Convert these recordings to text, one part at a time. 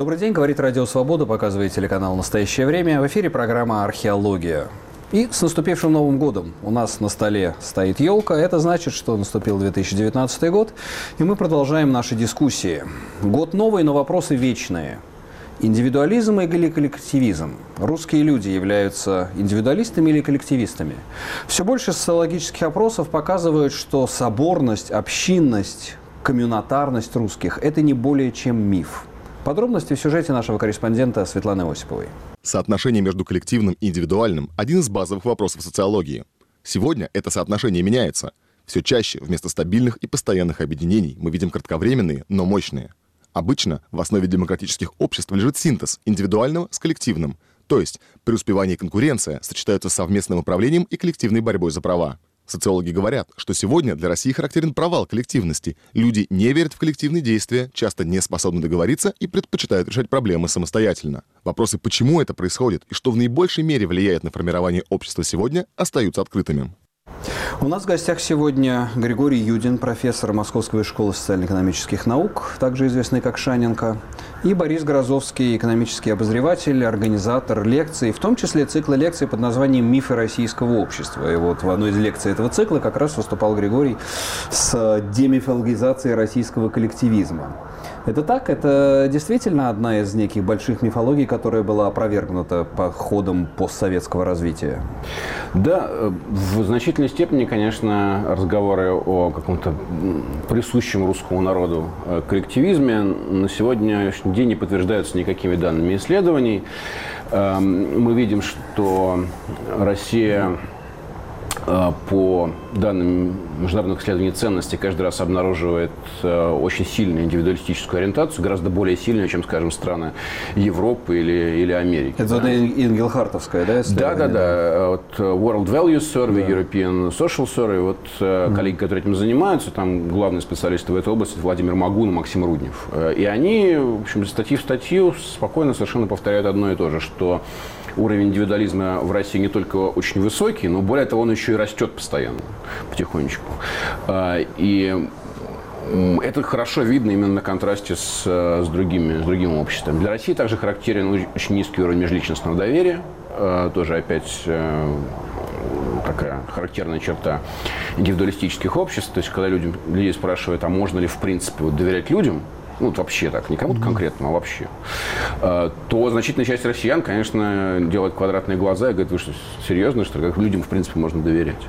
Добрый день, говорит Радио Свобода, показывает телеканал «Настоящее время». В эфире программа «Археология». И с наступившим Новым годом у нас на столе стоит елка. Это значит, что наступил 2019 год, и мы продолжаем наши дискуссии. Год новый, но вопросы вечные. Индивидуализм или коллективизм? Русские люди являются индивидуалистами или коллективистами? Все больше социологических опросов показывают, что соборность, общинность, коммунитарность русских – это не более чем миф. Подробности в сюжете нашего корреспондента Светланы Осиповой. Соотношение между коллективным и индивидуальным – один из базовых вопросов социологии. Сегодня это соотношение меняется. Все чаще вместо стабильных и постоянных объединений мы видим кратковременные, но мощные. Обычно в основе демократических обществ лежит синтез индивидуального с коллективным. То есть преуспевание и конкуренция сочетаются с совместным управлением и коллективной борьбой за права. Социологи говорят, что сегодня для России характерен провал коллективности. Люди не верят в коллективные действия, часто не способны договориться и предпочитают решать проблемы самостоятельно. Вопросы, почему это происходит и что в наибольшей мере влияет на формирование общества сегодня, остаются открытыми. У нас в гостях сегодня Григорий Юдин, профессор Московской школы социально-экономических наук, также известный как Шаненко, и Борис Грозовский, экономический обозреватель, организатор лекций, в том числе цикла лекций под названием «Мифы российского общества». И вот в одной из лекций этого цикла как раз выступал Григорий с демифологизацией российского коллективизма. Это так? Это действительно одна из неких больших мифологий, которая была опровергнута по ходам постсоветского развития? Да, в значительной степени, конечно, разговоры о каком-то присущем русскому народу коллективизме на сегодняшний день не подтверждаются никакими данными исследований. Мы видим, что Россия по данным международных исследований ценностей каждый раз обнаруживает очень сильную индивидуалистическую ориентацию, гораздо более сильную, чем, скажем, страны Европы или Америки. Это да? Ингелхартовская, да? Да. Вот World Values Survey, да. European Social Survey, вот коллеги, которые этим занимаются, там главные специалисты в этой области Владимир Магун и Максим Руднев. И они, в общем, статьи в статью спокойно совершенно повторяют одно и то же, что уровень индивидуализма в России не только очень высокий, но более того, он еще и растет постоянно, потихонечку. И это хорошо видно именно на контрасте с другими обществами. Для России также характерен очень низкий уровень межличностного доверия. Тоже опять такая характерная черта индивидуалистических обществ. То есть, когда людей спрашивают, а можно ли в принципе доверять людям, ну, вообще так, не кому-то конкретному, а вообще, то значительная часть россиян, конечно, делает квадратные глаза и говорит, вы что, серьезно, что как людям, в принципе, можно доверять.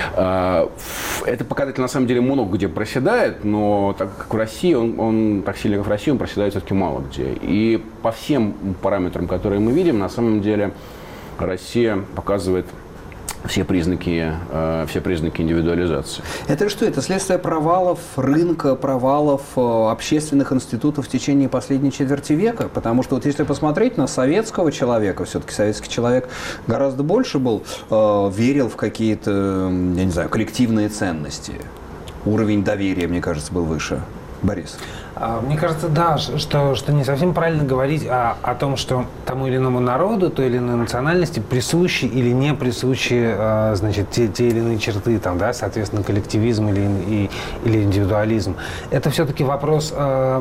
Это показатель, на самом деле, много где проседает, но так как в России, он так сильно, как в России, он проседает все-таки мало где. И по всем параметрам, которые мы видим, на самом деле, Россия показывает все признаки индивидуализации. Это что? Это следствие провалов рынка, провалов общественных институтов в течение последней четверти века? Потому что вот если посмотреть на советского человека, все-таки советский человек гораздо больше был, верил в какие-то, я не знаю, коллективные ценности. Уровень доверия, мне кажется, был выше. Борис? Мне кажется, да, что не совсем правильно говорить о том, что тому или иному народу, той или иной национальности присущи или не присущи, значит, те или иные черты, там, да, соответственно, коллективизм или индивидуализм. Это все-таки вопрос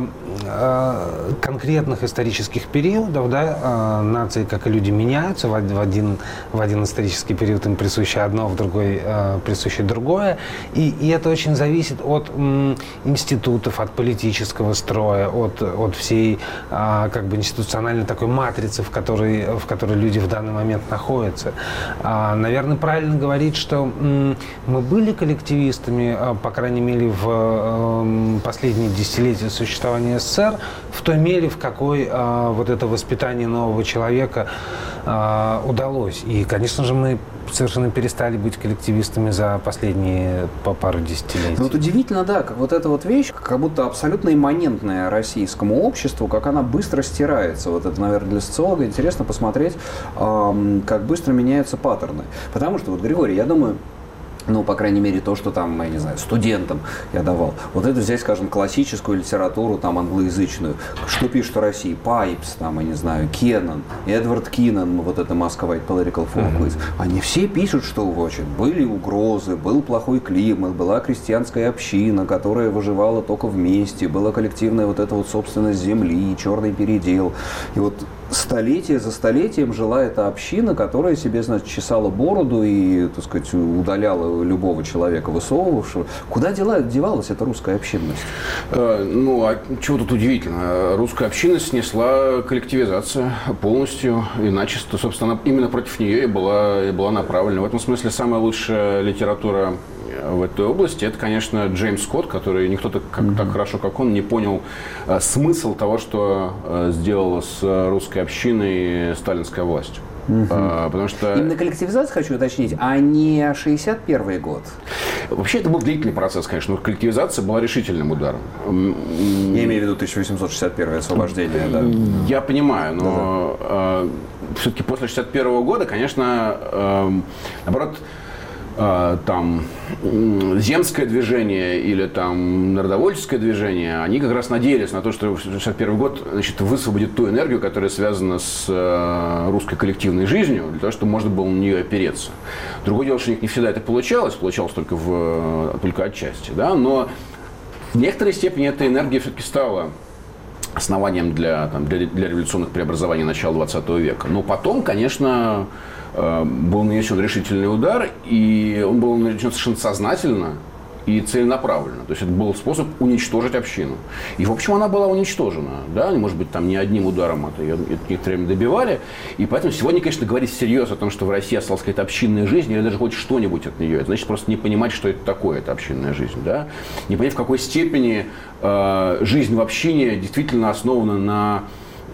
конкретных исторических периодов, да, нации, как и люди, меняются. В один исторический период им присуще одно, в другой присуще другое. И это очень зависит от институтов, от политического строя, от всей как бы институциональной такой матрицы, в которой люди в данный момент находятся. Наверное, правильно говорить, что мы были коллективистами, по крайней мере, в последние десятилетия существования СССР, в той мере, в какой вот это воспитание нового человека удалось. И, конечно же, мы совершенно перестали быть коллективистами за последние пару десятилетий. Ну, вот удивительно, да, как вот эта вот вещь, как будто абсолютно имманентная российскому обществу, как она быстро стирается. Вот это, наверное, для социолога интересно посмотреть, как быстро меняются паттерны. Потому что, вот, Григорий, я думаю, ну, по крайней мере, то, что там, я не знаю, студентам я давал. Вот это взять, скажем, классическую литературу, там, англоязычную. Что пишет о России? Пайпс, там, я не знаю, Кеннон, Эдвард Киннон, вот это Moscowite Political Folkways. Они все пишут, что, значит, были угрозы, был плохой климат, была крестьянская община, которая выживала только вместе, была коллективная вот эта вот собственность земли, черный передел. И вот столетие за столетием жила эта община, которая себе, значит, чесала бороду и, так сказать, удаляла любого человека, высовывавшего. Куда девалась эта русская общинность? Ну, а чего тут удивительно? Русская общинность снесла коллективизацию полностью и начисто. Собственно, именно против нее и была направлена. В этом смысле самая лучшая литература в этой области, это, конечно, Джеймс Скотт, который никто так хорошо, как он, не понял смысл того, что сделала с русской общиной сталинская власть. Потому что... Именно коллективизация, хочу уточнить, а не 61-й год? Вообще, это был длительный процесс, конечно, но коллективизация была решительным ударом. Я имею в виду 1861 освобождение, да. Я понимаю, но все-таки после 61 года, конечно, наоборот, там земское движение или там народовольческое движение, они как раз надеялись на то, что 1961 год, значит, высвободит ту энергию, которая связана с русской коллективной жизнью, для того, чтобы можно было на нее опереться. Другое дело, что у них не всегда это получалось только отчасти, да, но в некоторой степени эта энергия все-таки стала основанием для революционных преобразований начала 20 века. Но потом, конечно, был нанесен решительный удар, и он был нанесен совершенно сознательно и целенаправленно. То есть это был способ уничтожить общину. И, в общем, она была уничтожена. Да? Может быть, там не одним ударом это ее некоторое время добивали. И поэтому сегодня, конечно, говорить всерьез о том, что в России осталась какая-то общинная жизнь, или даже хоть что-нибудь от нее, это значит просто не понимать, что это такое, эта общинная жизнь. Да? Не понять, в какой степени жизнь в общине действительно основана на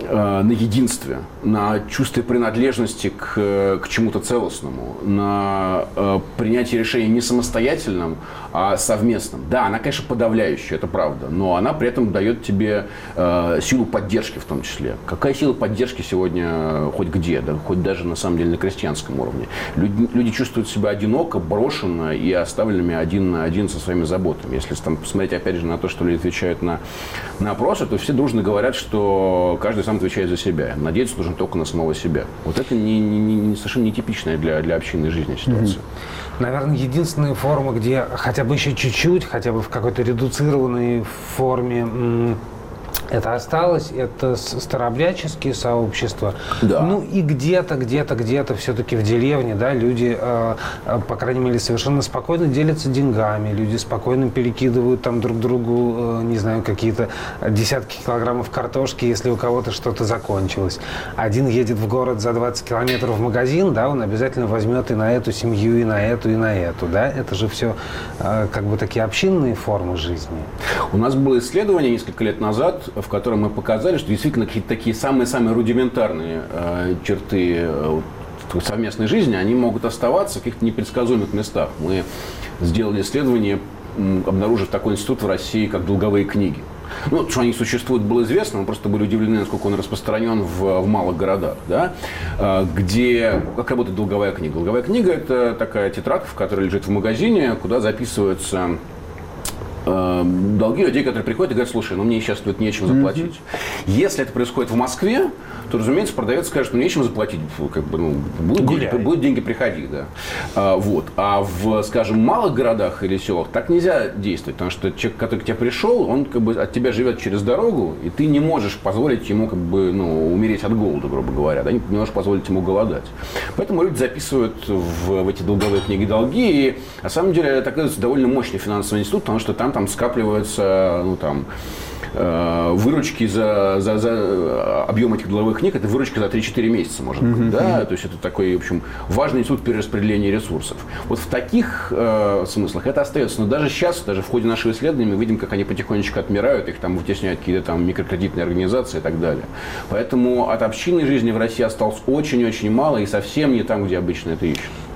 единстве, на чувстве принадлежности к чему-то целостному, на принятии решений не самостоятельном, а совместном. Да, она, конечно, подавляющая, это правда, но она при этом дает тебе силу поддержки в том числе. Какая сила поддержки сегодня хоть где, да, хоть даже на самом деле на крестьянском уровне? Люди чувствуют себя одиноко, брошенно и оставленными один на один со своими заботами. Если там посмотреть, опять же, на то, что люди отвечают на опросы, то все дружно говорят, что каждый сам отвечает за себя. Надеяться нужно только на самого себя. Вот это совершенно нетипичная для общинной жизни ситуация. Наверное, единственная форма, где хотя бы еще чуть-чуть, хотя бы в какой-то редуцированной форме это осталось, это старообрядческие сообщества. Да. Ну и где-то все-таки в деревне, да, люди, по крайней мере, совершенно спокойно делятся деньгами, люди спокойно перекидывают там друг другу, не знаю, какие-то десятки килограммов картошки, если у кого-то что-то закончилось. Один едет в город за 20 километров в магазин, да, он обязательно возьмет и на эту семью, и на эту, да, это же все как бы такие общинные формы жизни. У нас было исследование несколько лет назад, в котором мы показали, что действительно какие-то такие самые-самые рудиментарные черты совместной жизни, они могут оставаться в каких-то непредсказуемых местах. Мы сделали исследование, обнаружив такой институт в России, как долговые книги. Ну, что они существуют, было известно, мы просто были удивлены, насколько он распространен в малых городах, да, где, как работает долговая книга. Долговая книга – это такая тетрадка, в которой лежит в магазине, куда записываются долги людей, которые приходят и говорят: слушай, ну мне сейчас тут нечем заплатить. Если это происходит в Москве, то, разумеется, продавец скажет: ну нечем заплатить, как бы, ну, будут деньги приходить, да. Вот. А в, скажем, малых городах или селах так нельзя действовать, потому что человек, который к тебе пришел, он как бы от тебя живет через дорогу, и ты не можешь позволить ему как бы, ну, умереть от голода, грубо говоря, да, не можешь позволить ему голодать. Поэтому люди записывают в эти долговые книги долги, и на самом деле это, оказывается, довольно мощный финансовый институт, потому что там скапливаются, ну, там, выручки за объем этих долговых книг, это выручка за 3-4 месяца, может быть, да, то есть это такой, в общем, важный институт перераспределения ресурсов. Вот в таких смыслах это остается, но даже сейчас, даже в ходе нашего исследования мы видим, как они потихонечку отмирают, их там вытесняют какие-то там микрокредитные организации и так далее. Поэтому от общинной жизни в России осталось очень-очень мало и совсем не там, где обычно это ищут.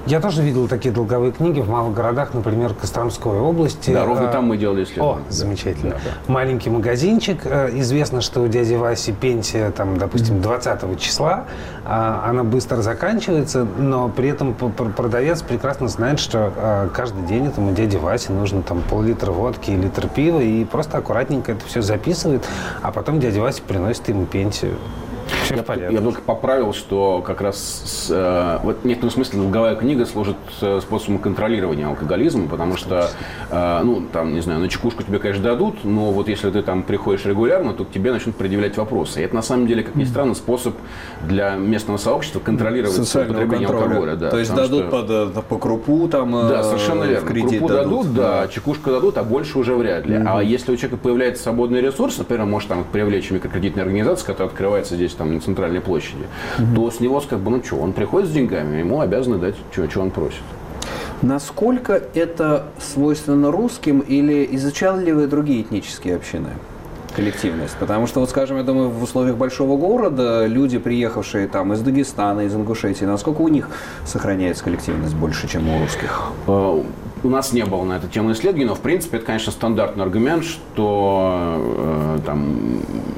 Я тоже видел такие долговые книги в малых городах, например, Костромской области. Да, ровно там мы делали исследование. О, замечательно. Да. Маленький магазинчик. Известно, что у дяди Васи пенсия, там, допустим, 20 числа. Она быстро заканчивается, но при этом продавец прекрасно знает, что каждый день этому дяде Васе нужно там пол-литра водки и литр пива, и просто аккуратненько это все записывает, а потом дядя Вася приносит ему пенсию. Я только поправил, что как раз вот в некотором смысле долговая книга служит способом контролирования алкоголизма, потому что, ну, там, не знаю, на чекушку тебе, конечно, дадут, но вот если ты там приходишь регулярно, то к тебе начнут предъявлять вопросы. И это, на самом деле, как ни странно, способ для местного сообщества контролировать потребление алкоголя. Да, то есть дадут по крупу там да, совершенно верно. Кредит крупу дадут, да, чекушку дадут, а больше уже вряд ли. А если у человека появляется свободный ресурс, например, может там привлечь микрокредитную организацию, которая открывается здесь там на центральной площади, то с него как бы, ну что, он приходит с деньгами, ему обязаны дать, что он просит. Насколько это свойственно русским или изучали ли вы другие этнические общины? Коллективность. Потому что, вот, скажем, я думаю, в условиях большого города люди, приехавшие там из Дагестана, из Ингушетии, насколько у них сохраняется коллективность больше, чем у русских? У нас не было на эту тему исследований, но, в принципе, это, конечно, стандартный аргумент, что там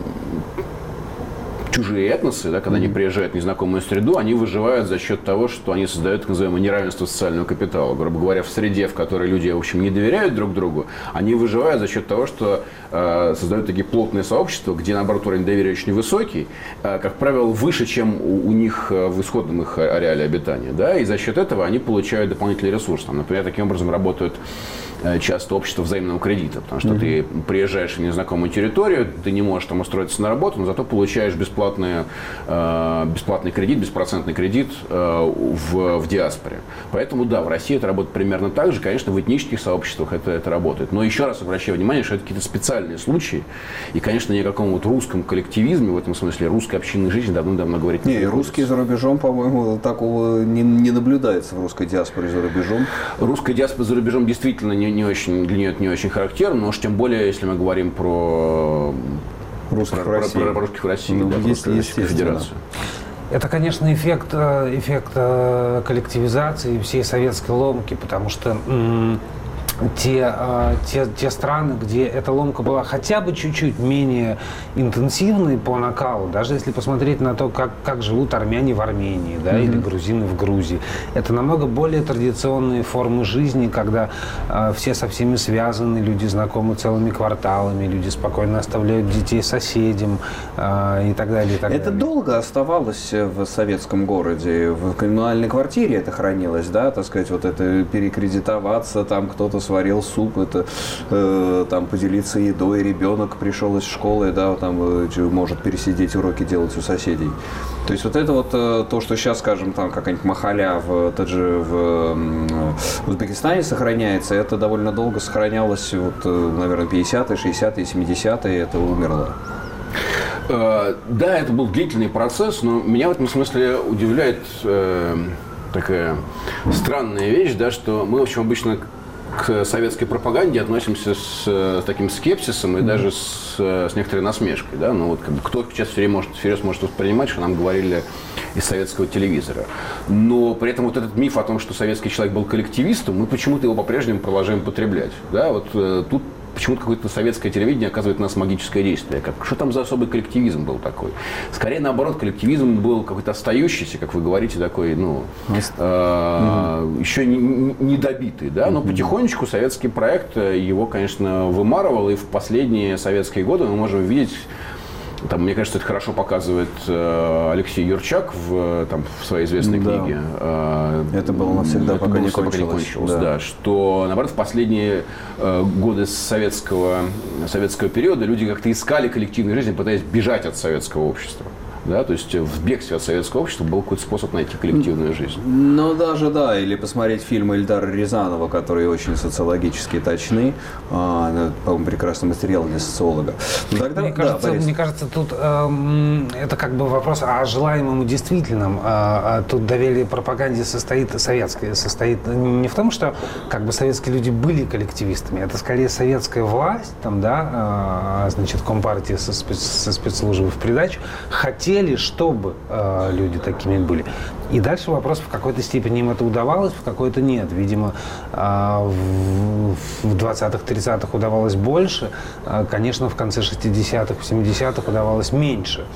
чужие этносы, да, когда они приезжают в незнакомую среду, они выживают за счет того, что они создают так называемое неравенство социального капитала. Грубо говоря, в среде, в которой люди, в общем, не доверяют друг другу, они выживают за счет того, что создают такие плотные сообщества, где, наоборот, уровень доверия очень высокий, как правило, выше, чем у них в исходном их ареале обитания. Да? И за счет этого они получают дополнительный ресурс. Там, например, таким образом работают часто общество взаимного кредита, потому что ты приезжаешь в незнакомую территорию, ты не можешь там устроиться на работу, но зато получаешь бесплатный кредит, беспроцентный кредит в диаспоре. Поэтому да, в России это работает примерно так же, конечно, в этнических сообществах это работает. Но еще раз обращаю внимание, что это какие-то специальные случаи, и, конечно, ни о каком вот русском коллективизме, в этом смысле русской общинной жизни давно говорить не приходится. Русские за рубежом, по-моему, такого не наблюдается в русской диаспоре за рубежом. Русская диаспора за рубежом действительно для нее это не очень характерно, но уж тем более, если мы говорим про русских в России, ну, да, есть Федерацию. Это, конечно, эффект коллективизации всей советской ломки, потому что те страны, где эта ломка была хотя бы чуть-чуть менее интенсивной по накалу, даже если посмотреть на то, как живут армяне в Армении, да, или грузины в Грузии, это намного более традиционные формы жизни, когда все со всеми связаны, люди знакомы целыми кварталами, люди спокойно оставляют детей соседям и так далее. Это долго оставалось в советском городе, в коммунальной квартире это хранилось, да, так сказать, вот это перекредитоваться, там кто-то сварил суп, это там поделиться едой, ребенок пришел из школы, да, там может пересидеть уроки делать у соседей. То есть вот это вот то, что сейчас, скажем, там какая-нибудь махаля в Узбекистане сохраняется, это довольно долго сохранялось, вот, наверное, 50-е, 60-е, 70-е, это умерло. Да, это был длительный процесс, но меня в этом смысле удивляет такая странная вещь, да, что мы, в общем, обычно к советской пропаганде относимся с таким скепсисом и даже с некоторой насмешкой. Да? Ну, вот, как бы, кто сейчас всерьез может воспринимать, что нам говорили из советского телевизора. Но при этом вот этот миф о том, что советский человек был коллективистом, мы почему-то его по-прежнему продолжаем потреблять. Да? Вот тут почему-то какое-то советское телевидение оказывает на нас магическое действие. Что там за особый коллективизм был такой? Скорее, наоборот, коллективизм был какой-то остающийся, как вы говорите, такой, еще недобитый. Да? Но потихонечку советский проект его, конечно, вымарывал, и в последние советские годы мы можем видеть. Там, мне кажется, это хорошо показывает Алексей Юрчак в своей известной книге. Это было навсегда, пока не кончилось. Да, что, наоборот, в последние годы советского периода люди как-то искали коллективной жизни, пытаясь бежать от советского общества. Да, то есть в бегстве от советского общества был какой-то способ найти коллективную жизнь. Ну, даже, да, или посмотреть фильмы Эльдара Рязанова, которые очень социологически точны. По-моему, прекрасный материал для социолога. Тогда, мне кажется, тут это как бы вопрос о желаемом и действительном. Тут доверие пропаганде состоит не в том, что как бы советские люди были коллективистами, это скорее советская власть, там, да, значит, Компартия со спецслужбой в придачу, хотела хотели, чтобы люди такими были. И дальше вопрос, в какой-то степени им это удавалось, в какой-то нет. Видимо, в 20-х, 30-х удавалось больше, конечно, в конце 60-х, 70-х удавалось меньше.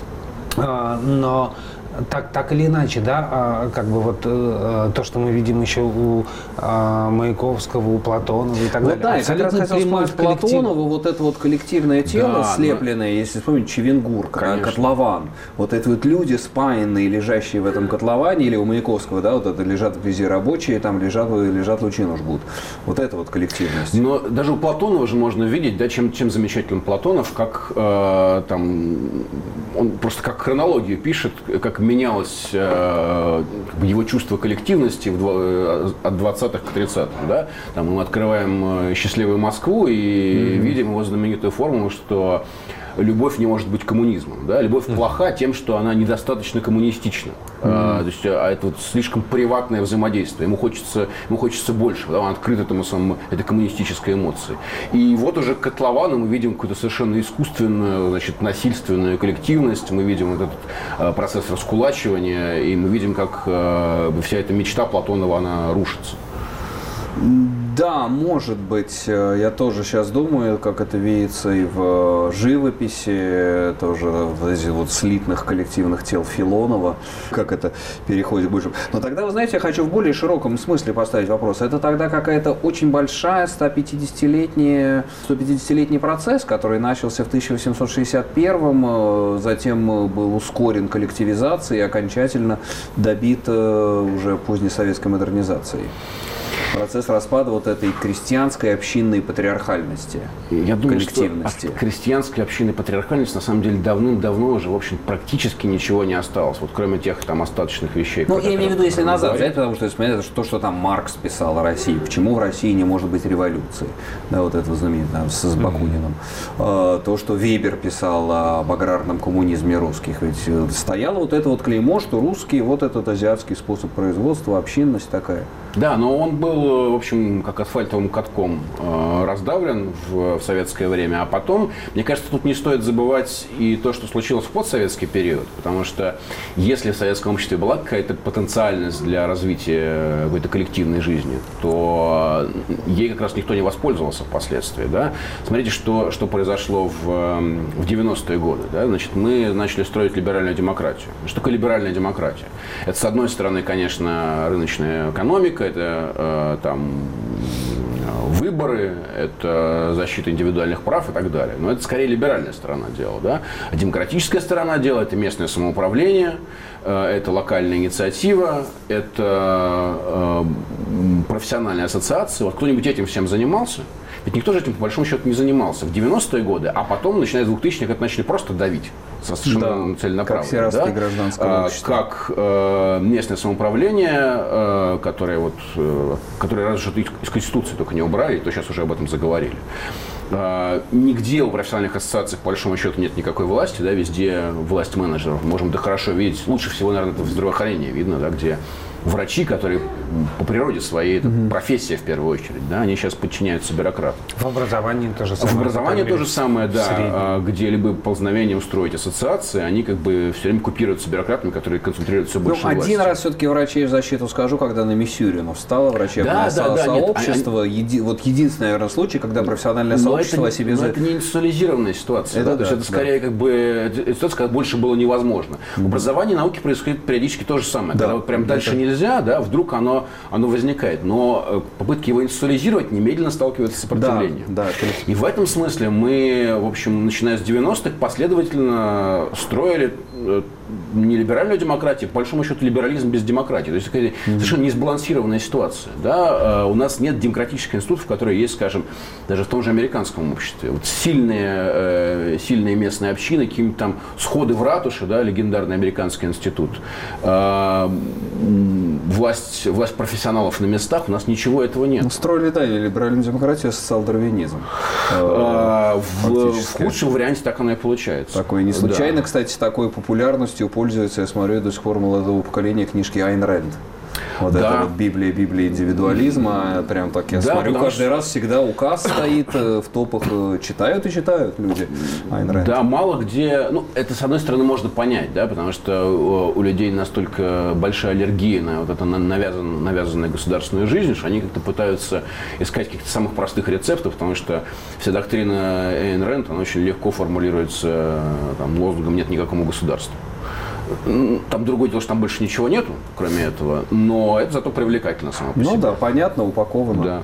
Но так или иначе, да, как бы вот то, что мы видим еще у Маяковского, у Платонова и так далее. Да, и как раз хотел сказать Платонова, вот это вот коллективное тело, слепленное, если вспомнить Чевенгур, котлован, вот это вот люди спаянные, лежащие в этом котловане, или у Маяковского, да, вот это лежат вблизи рабочие, там лежат лучину жгут. Вот это вот коллективность. Но даже у Платонова же можно видеть, да, чем замечателен Платонов, как там, он просто как хронологию пишет, как менялось его чувство коллективности от 20-х к 30-м. Да? Там мы открываем «Счастливую Москву» и видим его знаменитую формулу, что любовь не может быть коммунизмом. Да? Любовь плоха тем, что она недостаточно коммунистична. То есть, это вот слишком приватное взаимодействие. Ему хочется больше. Да? Он открыт этому самому, этой коммунистической эмоции. И вот уже к котловану мы видим какую-то совершенно искусственную, значит, насильственную коллективность. Мы видим вот этот процесс раскулачивания. И мы видим, как вся эта мечта Платонова, она рушится. Да, может быть. Я тоже сейчас думаю, как это видится и в живописи, тоже в этих вот слитных коллективных тел Филонова, как это переходит больше. Но тогда, вы знаете, я хочу в более широком смысле поставить вопрос. Это тогда какая-то очень большая 150-летний процесс, который начался в 1861-м, затем был ускорен коллективизацией и окончательно добит уже поздней советской модернизацией. Процесс распада вот этой крестьянской общинной патриархальности, я думаю, коллективности. Что от крестьянской общинной патриархальности на самом деле давным-давно уже, в общем, практически ничего не осталось, вот кроме тех там остаточных вещей. Ну, я имею в виду, если назад взять, потому что, смотрите, то, что там Маркс писал о России, почему в России не может быть революции, да, вот этого знаменитого с Бакуниным, то, что Вебер писал об аграрном коммунизме русских, ведь стояло вот это вот клеймо, что русские, вот этот азиатский способ производства, общинность такая. Да, но он был, в общем, как асфальтовым катком раздавлен в советское время. А потом, мне кажется, тут не стоит забывать и то, что случилось в постсоветский период. Потому что если в советском обществе была какая-то потенциальность для развития какой-то коллективной жизни, то ей как раз никто не воспользовался впоследствии. Да? Смотрите, что произошло в 90-е годы. Да? Значит, мы начали строить либеральную демократию. Что такое либеральная демократия? Это, с одной стороны, конечно, рыночная экономика, это там выборы, это защита индивидуальных прав и так далее. Но это скорее либеральная сторона дела. Да? А демократическая сторона дела – это местное самоуправление, это локальная инициатива, это профессиональные ассоциации. Вот кто-нибудь этим всем занимался? Ведь никто же этим, по большому счету, не занимался в 90-е годы, а потом, начиная с 2000-х, это начали просто давить совершенно целенаправленно. Как сиротское гражданское общество. Как местное самоуправление, которое разве что из Конституции только не убрали, то сейчас уже об этом заговорили. Нигде у профессиональных ассоциаций, по большому счету, нет никакой власти, да, везде власть менеджеров. Можем это хорошо видеть. Лучше всего, наверное, это в здравоохранении видно, да, где врачи, которые по природе своей, это профессия в первую очередь, да, они сейчас подчиняются бюрократам. В образовании то же самое. В образовании то же самое, да, где либо ползновением устроить ассоциации, они как бы все время купируются бюрократами, которые концентрируют все больше власти. Один раз все-таки врачей в защиту скажу, когда на Мисюрину встало врачебное сообщество. Вот единственный, наверное, случай, когда профессиональное сообщество о себе заявило. Это не институционализированная ситуация. То есть это скорее как бы ситуация, когда больше было невозможно. В образовании и науке происходит периодически то же самое. Когда вот прям дальше нельзя, да, вдруг оно возникает. Но попытки его институализировать немедленно сталкиваются с сопротивлением. Да. И в этом смысле мы, в общем, начиная с 90-х, последовательно строили не либеральную демократию, по большому счету либерализм без демократии. То есть такая совершенно несбалансированная ситуация. Да? У нас нет демократических институтов, которые есть, скажем, даже в том же американском обществе. Вот сильные местные общины, какие-нибудь там сходы в ратуше, да, легендарный американский институт, власть профессионалов на местах, у нас ничего этого нет. Строили, да, либеральную демократию, социал-дарвинизм. В худшем варианте так оно и получается. Такой не случайно, кстати, такой популярностью пользуется, я смотрю, до сих пор молодого поколения книжки Айн Рэнд. Вот это вот Библия индивидуализма. Прям так я смотрю, каждый раз всегда указ стоит в топах. Читают и читают люди Айн Рэнд. Да, мало где... Ну, это, с одной стороны, можно понять, да, потому что у людей настолько большая аллергия на вот эту навязанную государственную жизнь, что они как-то пытаются искать каких-то самых простых рецептов, потому что вся доктрина Айн Рэнд, она очень легко формулируется там, лозунгом «нет никакому государству». Там другое дело, что там больше ничего нету, кроме этого, но это зато привлекательно само по себе. Ну да, понятно, упаковано. Да.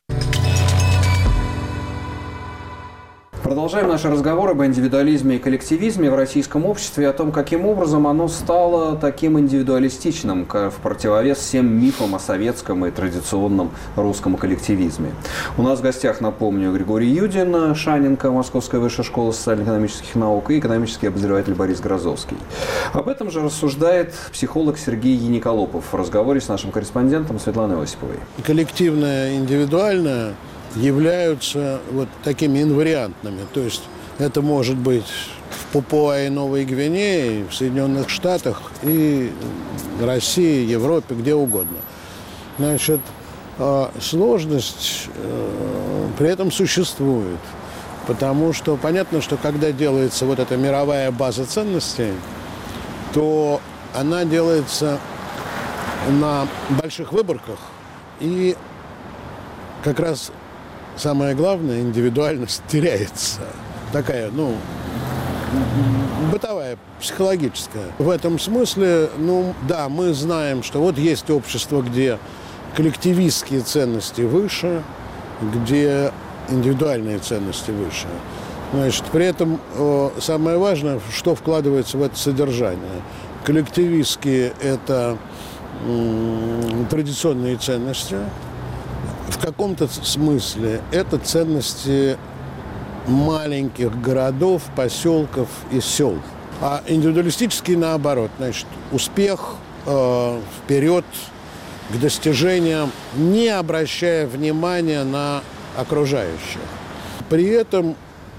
Продолжаем наш разговор об индивидуализме и коллективизме в российском обществе и о том, каким образом оно стало таким индивидуалистичным в противовес всем мифам о советском и традиционном русском коллективизме. У нас в гостях, напомню, Григорий Юдин, Шаненко, Московская высшая школа социально-экономических наук, и экономический обозреватель Борис Грозовский. Об этом же рассуждает психолог Сергей Яниколопов в разговоре с нашим корреспондентом Светланой Осиповой. Коллективное, индивидуальное являются вот такими инвариантными. То есть это может быть в Папуа и Новой Гвинее, в Соединенных Штатах, и России, Европе, где угодно. Значит, сложность при этом существует. Потому что понятно, что когда делается вот эта мировая база ценностей, то она делается на больших выборках. И как раз самое главное, индивидуальность теряется. Такая, бытовая, психологическая. В этом смысле, да, мы знаем, что вот есть общество, где коллективистские ценности выше, где индивидуальные ценности выше. Значит, при этом самое важное, что вкладывается в это содержание. Коллективистские – это традиционные ценности. В каком-то смысле это ценности маленьких городов, поселков и сел. А индивидуалистический наоборот. Значит, успех вперед к достижениям, не обращая внимания на окружающих. При этом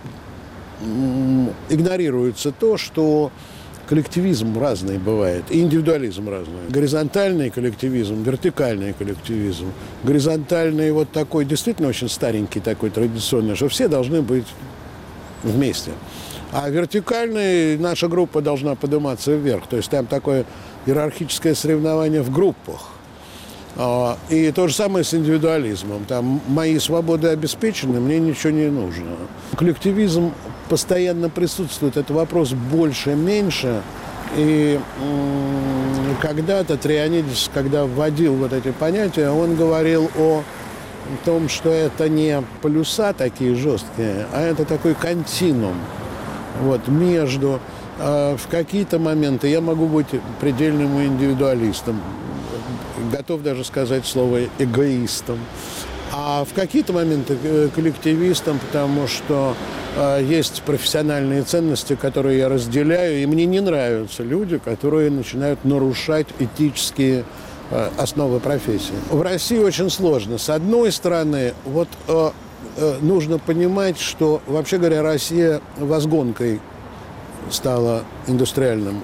игнорируется то, что коллективизм разный бывает, и индивидуализм разный. Горизонтальный коллективизм, вертикальный коллективизм. Горизонтальный вот такой, действительно очень старенький такой, традиционный, что все должны быть вместе. А вертикальный, наша группа должна подниматься вверх. То есть там такое иерархическое соревнование в группах. И то же самое с индивидуализмом. Там мои свободы обеспечены, мне ничего не нужно. Коллективизм постоянно присутствует. Это вопрос больше-меньше. И когда-то Трианидис, когда вводил вот эти понятия, он говорил о том, что это не полюса такие жесткие, а это такой континуум. Вот, между... В какие-то моменты я могу быть предельным индивидуалистом. Готов даже сказать слово эгоистом. А в какие-то моменты коллективистом, потому что есть профессиональные ценности, которые я разделяю, и мне не нравятся люди, которые начинают нарушать этические основы профессии. В России очень сложно. С одной стороны, нужно понимать, что, вообще говоря, Россия возгонкой стала индустриальной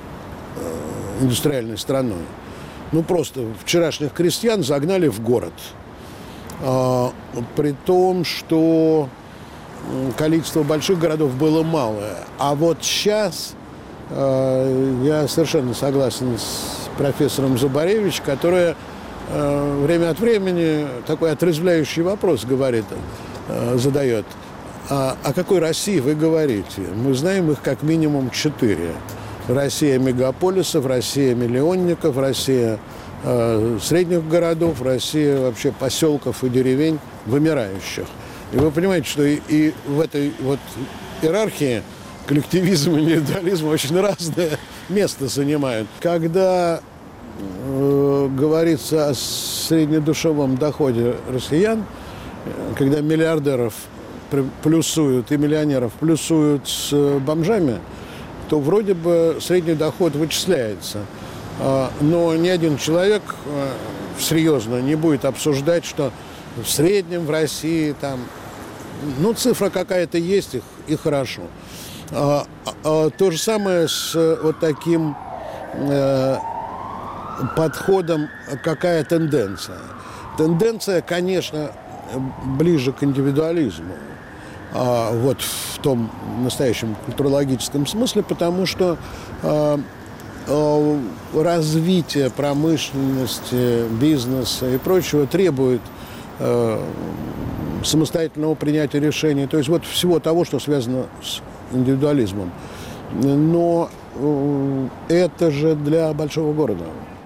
страной. Просто вчерашних крестьян загнали в город. При том, что количество больших городов было малое. А вот сейчас я совершенно согласен с профессором Забаревич, которая время от времени такой отрезвляющий вопрос задает. О какой России вы говорите? Мы знаем их как минимум 4. Россия мегаполисов, Россия миллионников, Россия средних городов, Россия вообще поселков и деревень вымирающих. И вы понимаете, что и в этой вот иерархии коллективизм и индивидуализм очень разное место занимают. Когда говорится о среднедушевом доходе россиян, когда миллиардеров плюсуют и миллионеров плюсуют с бомжами, то вроде бы средний доход вычисляется. Но ни один человек серьезно не будет обсуждать, что в среднем в России там, цифра какая-то есть, и хорошо. То же самое с вот таким подходом какая тенденция. Тенденция, конечно, ближе к индивидуализму. Вот в том настоящем культурологическом смысле, потому что развитие промышленности, бизнеса и прочего требует самостоятельного принятия решений, то есть вот всего того, что связано с индивидуализмом. Но это же для большого города.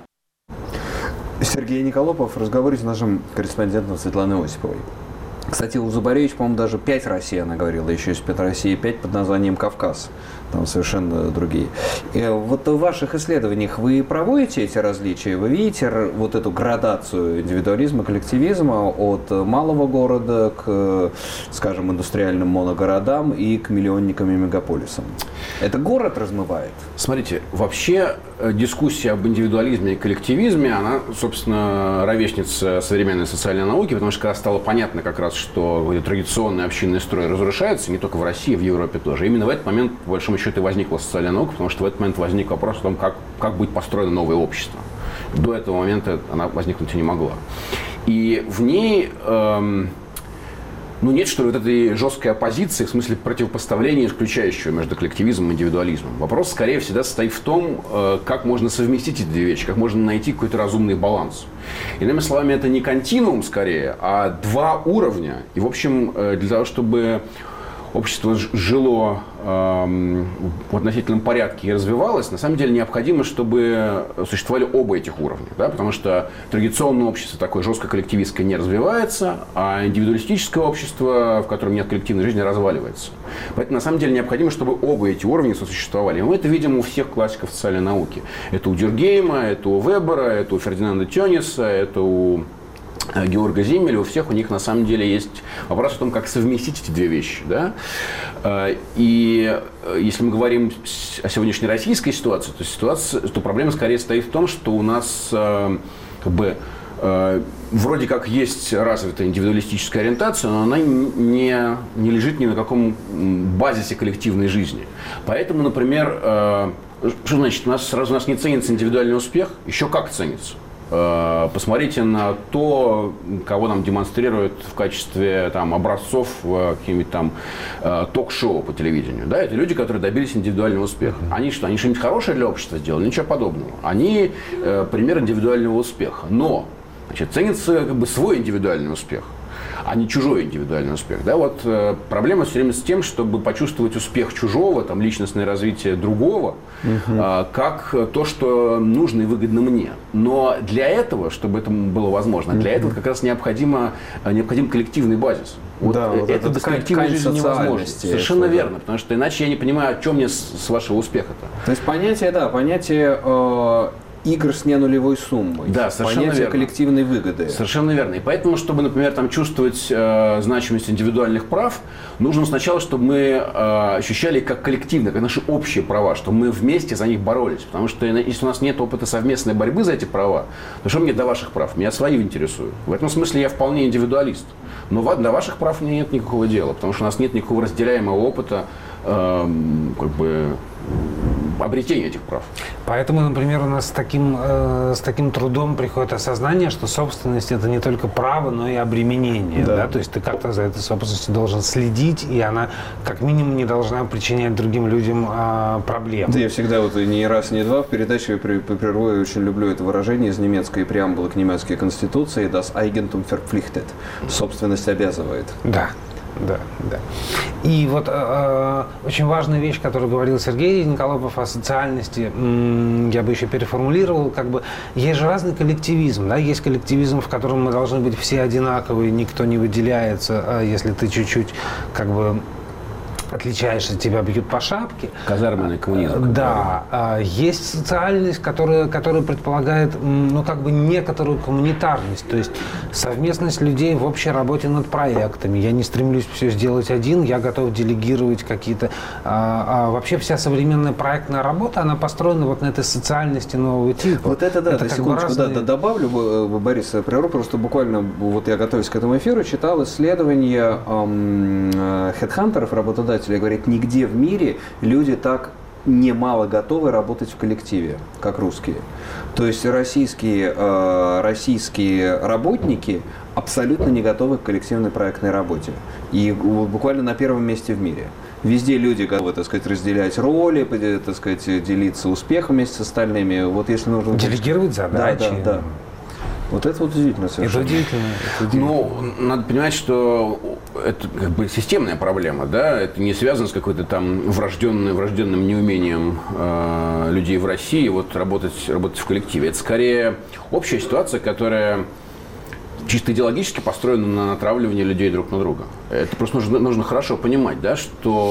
Сергей Николопов в разговоре с нашим корреспондентом Светланой Осиповой. Кстати, у Зубаревич, по-моему, даже 5 Россий она говорила, еще есть 5 России, 5 под названием Кавказ. Там совершенно другие. И вот в ваших исследованиях вы проводите эти различия? Вы видите вот эту градацию индивидуализма, коллективизма от малого города к, скажем, индустриальным моногородам и к миллионникам и мегаполисам? Это город размывает? Смотрите, вообще дискуссия об индивидуализме и коллективизме, она, собственно, ровесница современной социальной науки, потому что когда стало понятно как раз, что традиционный общинный строй разрушается, не только в России, в Европе тоже. Именно в этот момент, по большому счету, и возникла социальная наука, потому что в этот момент возник вопрос о том, как будет построено новое общество. До этого момента она возникнуть и не могла. И в ней нет, что ли, вот этой жесткой оппозиции, в смысле противопоставления, исключающего между коллективизмом и индивидуализмом. Вопрос, скорее, всегда состоит в том, как можно совместить эти две вещи, как можно найти какой-то разумный баланс. Иными словами, это не континуум, скорее, а 2 уровня. И, в общем, для того, чтобы общество жило в относительном порядке и развивалось, на самом деле необходимо, чтобы существовали оба этих уровня. Да? Потому что традиционное общество такое жестко коллективистское не развивается, а индивидуалистическое общество, в котором нет коллективной жизни, разваливается. Поэтому на самом деле необходимо, чтобы оба эти уровня сосуществовали. И мы это видим у всех классиков социальной науки. Это у Дюркгейма, это у Вебера, это у Фердинанда Тёниса, это у Георга Зиммеля, у всех у них на самом деле есть вопрос о том, как совместить эти две вещи. Да? И если мы говорим о сегодняшней российской ситуации, то проблема скорее стоит в том, что у нас вроде как есть развитая индивидуалистическая ориентация, но она не лежит ни на каком базисе коллективной жизни. Поэтому, например, что значит, у нас не ценится индивидуальный успех? Еще как ценится. Посмотрите на то, кого нам демонстрируют в качестве образцов каких-нибудь ток-шоу по телевидению. Да? Это люди, которые добились индивидуального успеха. Они что? Они что-нибудь хорошее для общества сделали? Ничего подобного. Они пример индивидуального успеха. Но ценится свой индивидуальный успех, а не чужой индивидуальный успех. Да? Вот проблема все время с тем, чтобы почувствовать успех чужого, личностное развитие другого, как то, что нужно и выгодно мне. Но для этого, чтобы это было возможно, для этого как раз необходим коллективный базис. Это без коллективной жизни невозможно. Совершенно верно, потому что иначе я не понимаю, о чем мне с вашего успеха-то. То есть понятие игр с ненулевой суммой. Да, совершенно понятие верно. Коллективной выгоды. Совершенно верно. И поэтому, чтобы, например, чувствовать значимость индивидуальных прав, нужно сначала, чтобы мы ощущали их как коллективно, как наши общие права, чтобы мы вместе за них боролись. Потому что если у нас нет опыта совместной борьбы за эти права, то что мне до ваших прав? Меня свои интересуют. В этом смысле я вполне индивидуалист. Но до ваших прав мне нет никакого дела, потому что у нас нет никакого разделяемого опыта обретения этих прав. Поэтому, например, у нас с таким трудом приходит осознание, что собственность – это не только право, но и обременение. Да. Да? То есть ты как-то за этой собственностью должен следить, и она как минимум не должна причинять другим людям проблем. Да, я всегда не раз, не два в передаче прерву, очень люблю это выражение из немецкой преамбулы к немецкой конституции «Das Eigentum verpflichtet» – собственность обязывает. Да. Да. И вот очень важная вещь, которую говорил Сергей Николопов о социальности, я бы еще переформулировал, есть же разный коллективизм, да, есть коллективизм, в котором мы должны быть все одинаковые, никто не выделяется, если ты чуть-чуть отличаешься, тебя бьют по шапке. Казарменный коммунизм. Да. Есть социальность, которая предполагает, некоторую коммунитарность, то есть совместность людей в общей работе над проектами. Я не стремлюсь все сделать один, я готов делегировать какие-то... вообще вся современная проектная работа, она построена на этой социальности нового типа. Вот это да, секундочку, добавлю, Борис, прерву, просто буквально, я готовясь к этому эфиру, читал исследования хедхантеров, работодателей, говорит, нигде в мире люди так немало готовы работать в коллективе, как русские. То есть российские работники абсолютно не готовы к коллективной проектной работе. И буквально на первом месте в мире. Везде люди готовы, так сказать, разделять роли, так сказать, делиться успехом вместе с остальными. Вот если нужно... Делегировать задачи. Да. Вот это вот удивительно совершенно. Это удивительно. Ну, надо понимать, что это как бы системная проблема, да, это не связано с какой-то там врожденным неумением людей в России вот работать в коллективе. Это скорее общая ситуация, которая чисто идеологически построена на натравливании людей друг на друга. Это просто нужно хорошо понимать, да,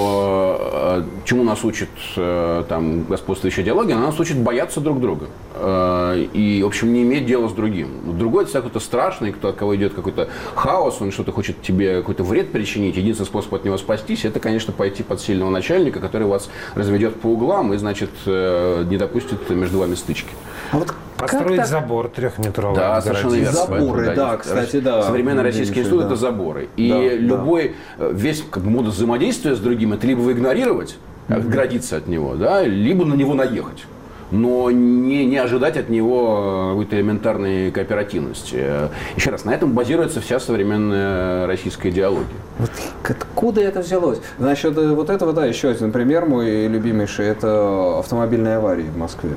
что чему нас учит там господствующая идеология, она нас учит бояться друг друга. И, в общем, не иметь дела с другим. Другой – это кто-то страшный, от кого идет какой-то хаос, он что-то хочет тебе какой-то вред причинить. Единственный способ от него спастись – это, конечно, пойти под сильного начальника, который вас разведет по углам и, значит, не допустит между вами стычки. А вот построить забор трехметровый. Да, совершенно верно. Заборы, да, кстати, да. Современный российский институт – это заборы. И любой, весь как бы, модус взаимодействия с другим – это либо игнорировать, оградиться от него, да, либо на него наехать. Но не ожидать от него какой-то элементарной кооперативности. Еще раз, на этом базируется вся современная российская идеология. Вот откуда это взялось? Насчет вот этого, да, еще один пример мой любимейший – это автомобильные аварии в Москве.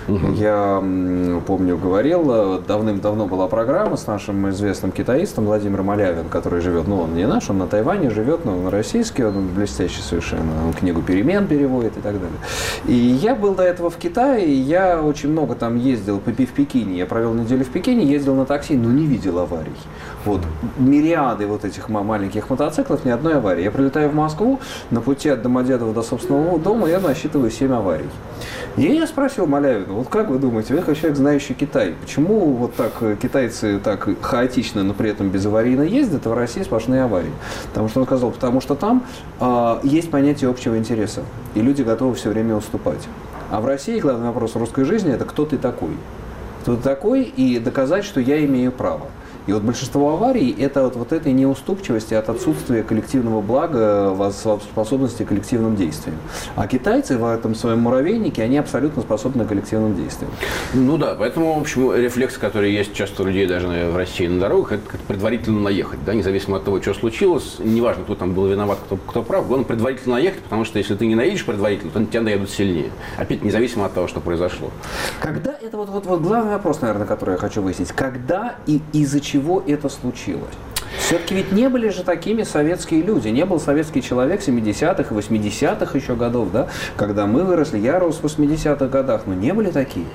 Я помню, говорил, давным-давно была программа с нашим известным китаистом Владимиром Малявин, который живет, ну, он не наш, он на Тайване живет, но он российский, он блестящий совершенно, он книгу «Перемен» переводит и так далее. И я был до этого в Китае, и я очень много там ездил, в Пекине, я провел неделю в Пекине, ездил на такси, но не видел аварий. Вот, мириады вот этих маленьких мотоциклов, ни одной аварии. Я прилетаю в Москву, на пути от Домодедово до собственного дома я насчитываю 7 аварий. И я спросил Малявина, вот как вы думаете, вы как человек, знающий Китай, почему вот так китайцы так хаотично, но при этом безаварийно ездят, а в России сплошные аварии? Потому что он сказал, потому что там есть понятие общего интереса, и люди готовы все время уступать. А в России главный вопрос русской жизни – это кто ты такой? Кто ты такой и доказать, что я имею право. И вот большинство аварий – это вот этой неуступчивости от отсутствия коллективного блага, способности к коллективным действиям. А китайцы в этом своем муравейнике, они абсолютно способны к коллективным действиям. Ну да, поэтому, в общем, рефлекс, который есть часто у людей даже в России на дорогах, это предварительно наехать, да, независимо от того, что случилось, неважно, кто там был виноват, кто прав, главное предварительно наехать, потому что если ты не наедешь предварительно, то тебя наедут сильнее. Опять, независимо от того, что произошло. Когда, это вот главный вопрос, наверное, который я хочу выяснить, когда и из-за чего это случилось? Все-таки ведь не были же такими советские люди. Не был советский человек 70-х и 80-х еще годов, да? Когда мы выросли, я рос в 80-х годах, но не были такие.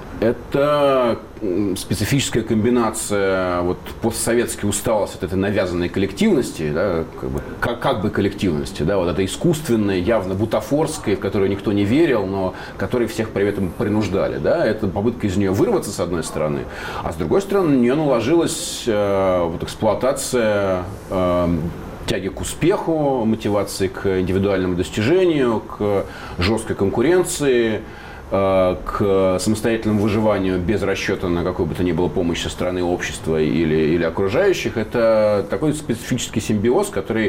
Это специфическая комбинация вот, постсоветской усталости от этой навязанной коллективности, да, как бы коллективности, да, вот этой искусственной, явно бутафорской, в которую никто не верил, но которой всех при этом принуждали. Да, это попытка из нее вырваться, с одной стороны, а с другой стороны, на нее наложилась вот, эксплуатация тяги к успеху, мотивации к индивидуальному достижению, к жесткой конкуренции, к самостоятельному выживанию без расчета на какую бы то ни было помощь со стороны общества или окружающих. Это такой специфический симбиоз, который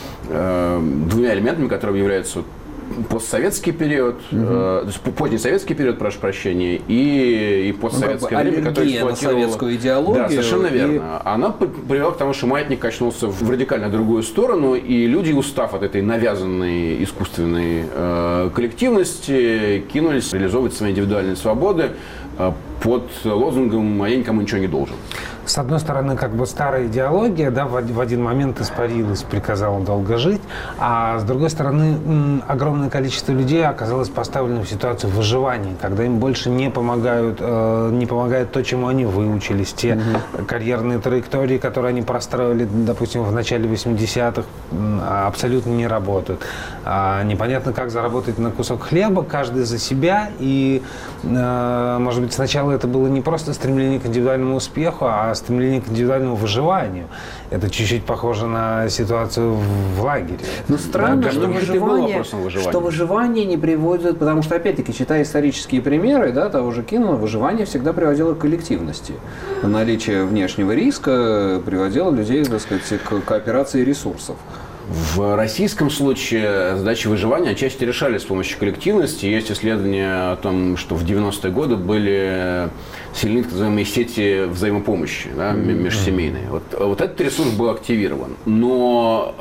двумя элементами, которыми являются постсоветский период, то есть поздний советский период, прошу прощения, и постсоветское время, которое эксплуатировало советскую идеологию. Да, совершенно верно. Она привела к тому, что маятник качнулся в радикально другую сторону, и люди, устав от этой навязанной искусственной коллективности, кинулись реализовывать свои индивидуальные свободы под лозунгом «а я никому ничего не должен». С одной стороны, как бы старая идеология, да, в один момент испарилась, приказала долго жить, а с другой стороны, огромное количество людей оказалось поставлено в ситуацию выживания, когда им больше не помогает то, чему они выучились, те карьерные траектории, которые они простроили, допустим, в начале 80-х, абсолютно не работают. Непонятно, как заработать на кусок хлеба, каждый за себя, и, может быть, сначала это было не просто стремление к индивидуальному успеху, а стремление к индивидуальному выживанию. Это чуть-чуть похоже на ситуацию в лагере. Но странно, да, что выживание не приводит, потому что, опять-таки, читая исторические примеры, да, того же Кинна, выживание всегда приводило к коллективности. Наличие внешнего риска приводило людей, так сказать, к кооперации ресурсов. В российском случае задачи выживания отчасти решались с помощью коллективности. Есть исследования о том, что в 90-е годы были сильны так называемые сети взаимопомощи, да, межсемейные. Вот этот ресурс был активирован. Но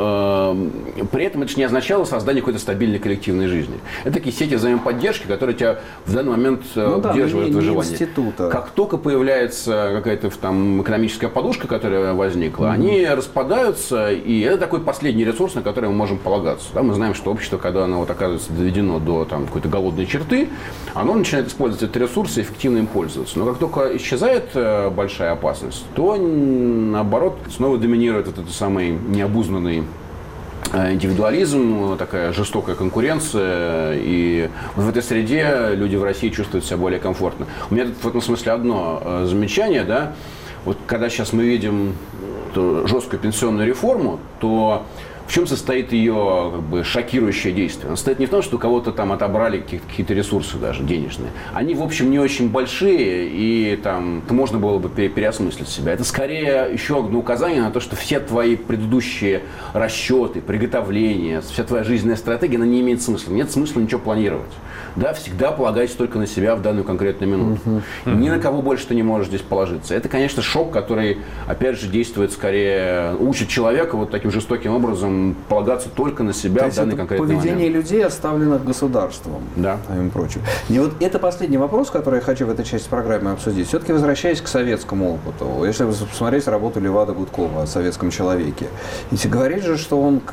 при этом это же не означало создание какой-то стабильной коллективной жизни. Это такие сети взаимоподдержки, которые тебя в данный момент удерживают от выживания. Института. Как только появляется какая-то там экономическая подушка, которая возникла, они распадаются, и это такой последний ресурс, на который мы можем полагаться. Да, мы знаем, что общество, когда оно вот оказывается доведено до там, какой-то голодной черты, оно начинает использовать этот ресурс и эффективно им пользоваться. Но как только исчезает большая опасность, то, наоборот, снова доминирует вот этот самый необузданный индивидуализм, такая жестокая конкуренция, и в этой среде люди в России чувствуют себя более комфортно. У меня в этом смысле одно замечание, да, вот когда сейчас мы видим жесткую пенсионную реформу, то в чем состоит ее как бы шокирующее действие? Оно состоит не в том, что у кого-то там отобрали какие-то ресурсы даже денежные. Они, в общем, не очень большие, и там можно было бы переосмыслить себя. Это скорее еще одно указание на то, что все твои предыдущие расчеты, приготовления, вся твоя жизненная стратегия, она не имеет смысла. Нет смысла ничего планировать. Да, всегда полагайся только на себя в данную конкретную минуту. Ни на кого больше ты не можешь здесь положиться. Это, конечно, шок, который, опять же, действует скорее, учит человека вот таким жестоким образом полагаться только на себя в данный конкретный момент. Поведение людей, оставленных государством, да, и прочим. И вот это последний вопрос, который я хочу в этой части программы обсудить. Все-таки возвращаясь к советскому опыту, если посмотреть работу Левада Гудкова о советском человеке, ведь говорит же, что он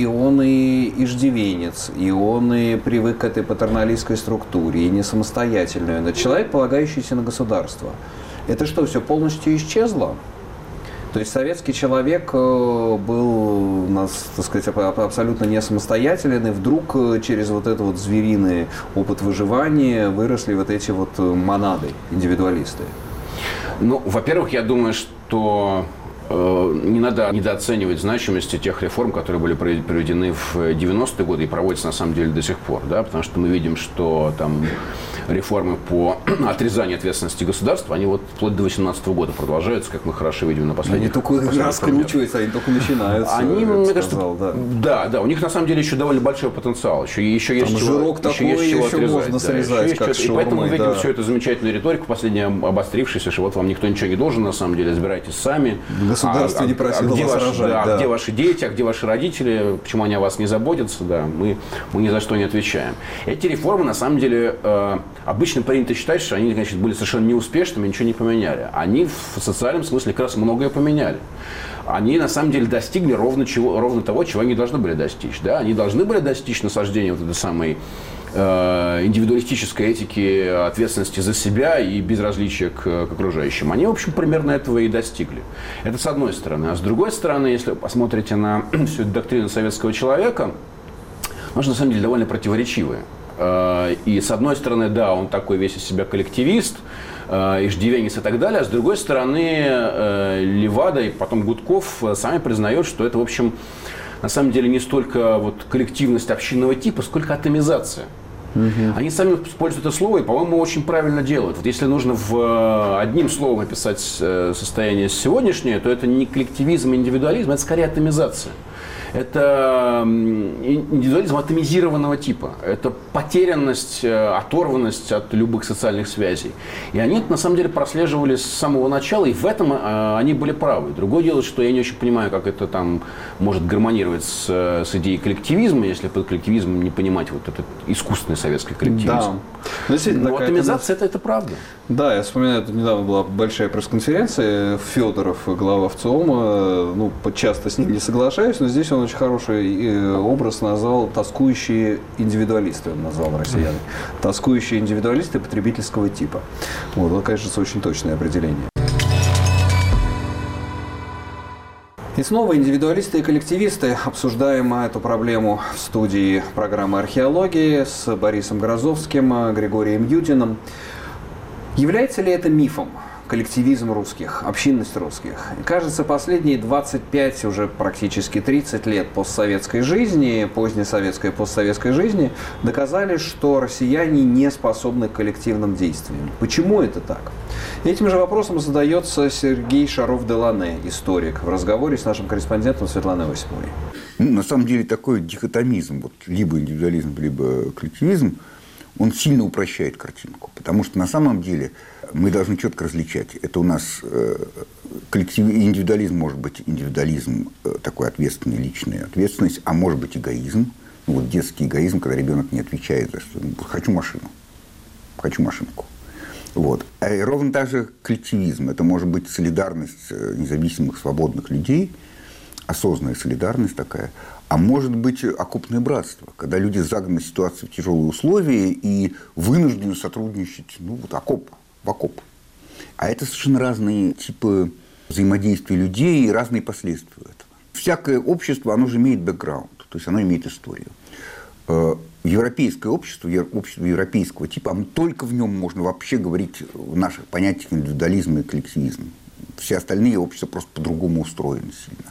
и иждивенец, и он и привык к этой патерналистской структуре, и не самостоятельный. Это человек, полагающийся на государство. Это что, все полностью исчезло? То есть советский человек был у нас, так сказать, абсолютно не самостоятелен, и вдруг через вот этот вот звериный опыт выживания выросли вот эти вот монады, индивидуалисты. Ну, во-первых, я думаю, что не надо недооценивать значимости тех реформ, которые были проведены в 90-е годы и проводятся на самом деле до сих пор, да, потому что мы видим, что там реформы по отрезанию ответственности государства, они вот вплоть до 2018 года продолжаются, как мы хорошо видим на последних. Они только раскручиваются, они только начинаются. Они, мне кажется, да, у них на самом деле еще довольно большой потенциал, еще есть чего отрезать. Можно срезать, как и поэтому мы видим всю эту замечательную риторику, последняя обострившаяся, что вот вам никто ничего не должен, на самом деле, разбирайтесь сами. Государство не просило вас рожать. Где ваши дети, где ваши родители, почему они о вас не заботятся, да, мы ни за что не отвечаем. Эти реформы, на самом деле, обычно принято считать, что они, значит, были совершенно неуспешными, ничего не поменяли. Они в социальном смысле как раз многое поменяли. Они, на самом деле, достигли ровно того, чего они должны были достичь. Да? Они должны были достичь насаждения вот этой самой индивидуалистической этики, ответственности за себя и безразличия к окружающим. Они, в общем, примерно этого и достигли. Это с одной стороны. А с другой стороны, если вы посмотрите на всю эту доктрину советского человека, она на самом деле довольно противоречивая. И с одной стороны, да, он такой весь из себя коллективист, иждивенец и так далее, а с другой стороны, Левада и потом Гудков сами признают, что это, в общем, на самом деле не столько вот коллективность общинного типа, сколько атомизация. Они сами используют это слово и, по-моему, очень правильно делают. Вот если нужно одним словом описать состояние сегодняшнее, то это не коллективизм и индивидуализм, это скорее атомизация. Это индивидуализм атомизированного типа. Это потерянность, оторванность от любых социальных связей. И они это, на самом деле, прослеживали с самого начала, и в этом они были правы. Другое дело, что я не очень понимаю, как это там может гармонировать с идеей коллективизма, если под коллективизмом не понимать вот этот искусственный советский коллективизм. Да. Но атомизация это правда. Да, я вспоминаю, недавно была большая пресс-конференция, Федоров, глава ВЦИОМа, часто с ним не соглашаюсь, но здесь он очень хороший образ назвал «тоскующие индивидуалисты», он назвал россиян. «Тоскующие индивидуалисты потребительского типа». Вот, это, конечно, очень точное определение. И снова индивидуалисты и коллективисты. Обсуждаем эту проблему в студии программы «Археология» с Борисом Грозовским, Григорием Юдиным. Является ли это мифом? коллективизм русских, общинность русских. Кажется, последние 25, уже практически 30 лет постсоветской жизни, позднесоветской и постсоветской жизни доказали, что россияне не способны к коллективным действиям. Почему это так? Этим же вопросом задается Сергей Шаров-Делане, историк, в разговоре с нашим корреспондентом Светланой Осиповой. На самом деле такой дихотомизм, вот, либо индивидуализм, либо коллективизм, он сильно упрощает картинку. Потому что на самом деле мы должны четко различать. Это у нас индивидуализм может быть индивидуализм, такой ответственный, личная ответственность, а может быть эгоизм. Ну, вот детский эгоизм, когда ребенок не отвечает за что. Хочу машину, хочу машинку. Вот. А ровно так же коллективизм. Это может быть солидарность независимых, свободных людей, осознанная солидарность такая. А может быть окопное братство, когда люди загнаны в ситуацию в тяжелые условия и вынуждены сотрудничать, ну, вот в окоп. А это совершенно разные типы взаимодействия людей и разные последствия этого. Всякое общество, оно же имеет бэкграунд, то есть оно имеет историю. Европейское общество европейского типа, только в нем можно вообще говорить в наших понятиях индивидуализма и коллективизма. Все остальные общества просто по-другому устроены сильно.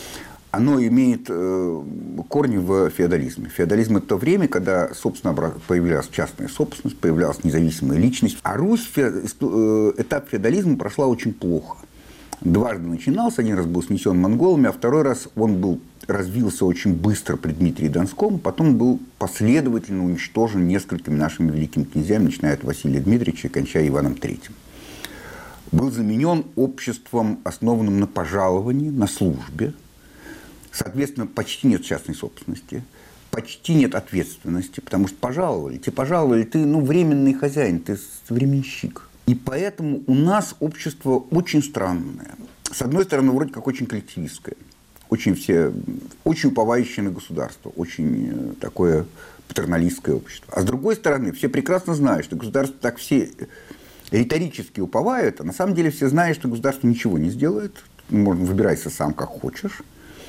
Оно имеет корни в феодализме. Феодализм – это то время, когда, собственно, появлялась частная собственность, появлялась независимая личность. А Русь этап феодализма прошла очень плохо. Дважды начинался, один раз был снесен монголами, а второй раз он развился очень быстро при Дмитрии Донском, потом был последовательно уничтожен несколькими нашими великими князьями, начиная от Василия Дмитриевича и кончая Иваном III. Был заменен обществом, основанным на пожаловании, на службе. Соответственно, почти нет частной собственности, почти нет ответственности, потому что пожаловали, ты временный хозяин, ты временщик. И поэтому у нас общество очень странное. С одной стороны, вроде как очень коллективистское, очень уповающее на государство, очень такое патерналистское общество. А с другой стороны, все прекрасно знают, что государство так все риторически уповают, а на самом деле все знают, что государство ничего не сделает, можно выбирайся сам как хочешь.